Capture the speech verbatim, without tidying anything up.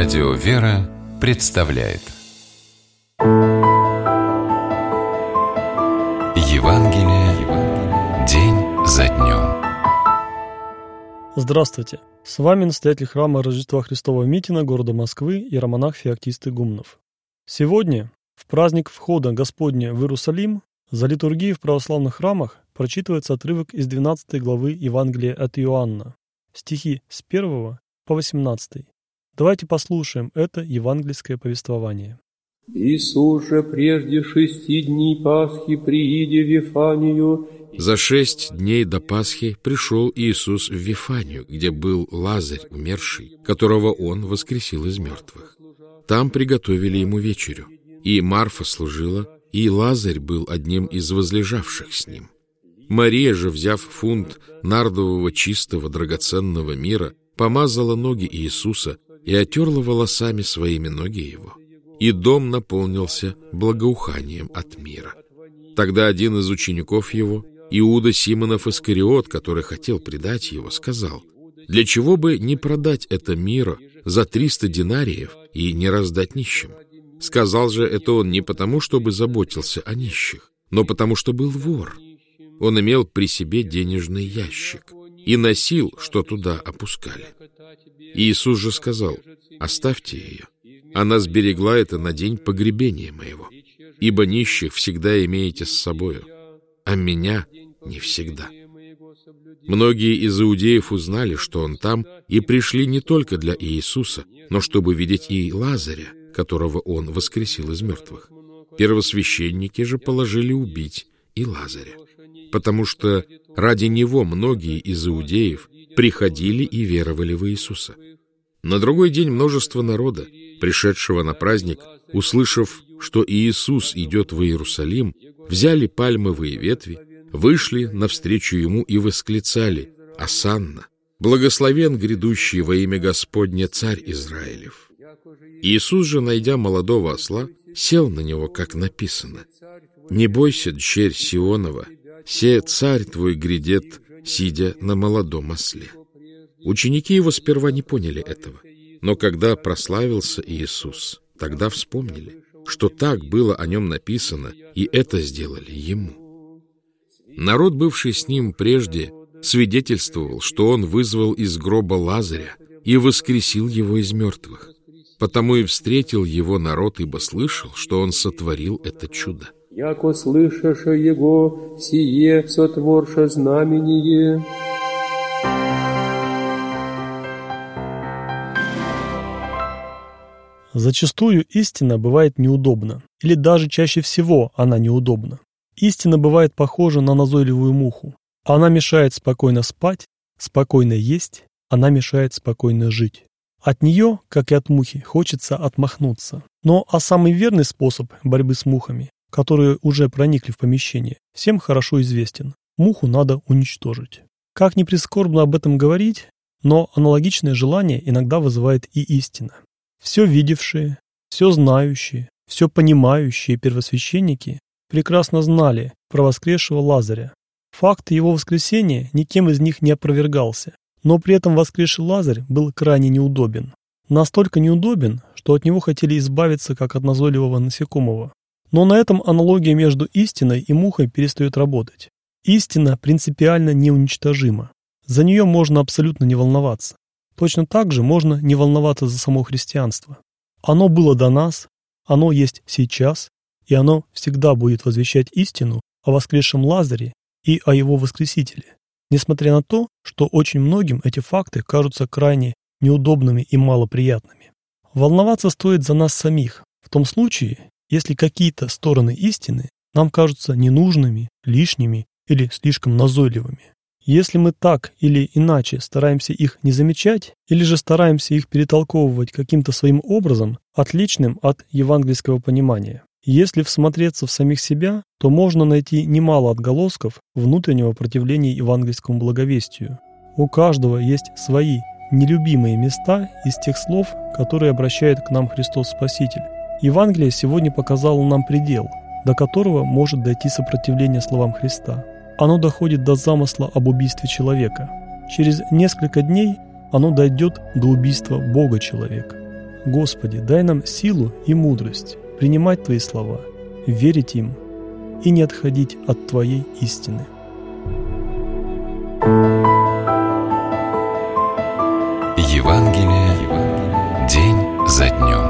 Радио «Вера» представляет Евангелие день за днем. Здравствуйте! С вами настоятель храма Рождества Христова Митина города Москвы иеромонах Феоктист Игумнов. Сегодня, в праздник входа Господня в Иерусалим, за литургией в православных храмах прочитывается отрывок из двенадцатой главы Евангелия от Иоанна, стихи с первого по восемнадцатый. Давайте послушаем это евангельское повествование. Иисус же прежде шести дней Пасхи прииде в Вифанию. За шесть дней до Пасхи пришел Иисус в Вифанию, где был Лазарь умерший, которого Он воскресил из мертвых. Там приготовили ему вечерю, и Марфа служила, и Лазарь был одним из возлежавших с ним. Мария же, взяв фунт нардового чистого драгоценного мира, помазала ноги Иисуса и отерла волосами своими ноги его. И дом наполнился благоуханием от мира. Тогда один из учеников его, Иуда Симонов Искариот, который хотел предать его, сказал: «Для чего бы не продать это мира за триста динариев и не раздать нищим?» Сказал же это он не потому, чтобы заботился о нищих, но потому, что был вор. Он имел при себе денежный ящик и носил, что туда опускали. Иисус же сказал: «Оставьте ее. Она сберегла это на день погребения моего. Ибо нищих всегда имеете с собою, а меня не всегда». Многие из иудеев узнали, что он там, и пришли не только для Иисуса, но чтобы видеть и Лазаря, которого он воскресил из мертвых. Первосвященники же положили убить и Лазаря, потому что ради него многие из иудеев приходили и веровали в Иисуса. На другой день множество народа, пришедшего на праздник, услышав, что Иисус идет в Иерусалим, взяли пальмовые ветви, вышли навстречу ему и восклицали: «Осанна! Благословен грядущий во имя Господне Царь Израилев!» Иисус же, найдя молодого осла, сел на него, как написано: «Не бойся, дщерь Сионова, се царь твой грядет, сидя на молодом осле». Ученики его сперва не поняли этого, но когда прославился Иисус, тогда вспомнили, что так было о нем написано, и это сделали ему. Народ, бывший с ним прежде, свидетельствовал, что он вызвал из гроба Лазаря и воскресил его из мертвых. Потому и встретил его народ, ибо слышал, что он сотворил это чудо. «Яко слышаше его, сие сотворша знамение». Зачастую истина бывает неудобна, или даже чаще всего она неудобна. Истина бывает похожа на назойливую муху. Она мешает спокойно спать, спокойно есть, она мешает спокойно жить. От нее, как и от мухи, хочется отмахнуться. Но а самый верный способ борьбы с мухами, которые уже проникли в помещение, всем хорошо известен. Муху надо уничтожить. Как ни прискорбно об этом говорить, но аналогичное желание иногда вызывает и истина. Все видевшие, все знающие, все понимающие первосвященники прекрасно знали про воскресшего Лазаря. Факт его воскресения никем из них не опровергался, но при этом воскресший Лазарь был крайне неудобен. Настолько неудобен, что от него хотели избавиться как от назойливого насекомого. Но на этом аналогия между истиной и мухой перестает работать. Истина принципиально неуничтожима. За нее можно абсолютно не волноваться. Точно так же можно не волноваться за само христианство. Оно было до нас, оно есть сейчас, и оно всегда будет возвещать истину о воскресшем Лазаре и о его воскресителе, несмотря на то, что очень многим эти факты кажутся крайне неудобными и малоприятными. Волноваться стоит за нас самих, в том случае, если какие-то стороны истины нам кажутся ненужными, лишними или слишком назойливыми. Если мы так или иначе стараемся их не замечать, или же стараемся их перетолковывать каким-то своим образом, отличным от евангельского понимания. Если всмотреться в самих себя, то можно найти немало отголосков внутреннего противления евангельскому благовестию. У каждого есть свои нелюбимые места из тех слов, которые обращает к нам Христос Спаситель. Евангелие сегодня показало нам предел, до которого может дойти сопротивление словам Христа. Оно доходит до замысла об убийстве человека. Через несколько дней оно дойдет до убийства Бога человека. Господи, дай нам силу и мудрость принимать Твои слова, верить им и не отходить от Твоей истины. Евангелие день за днем.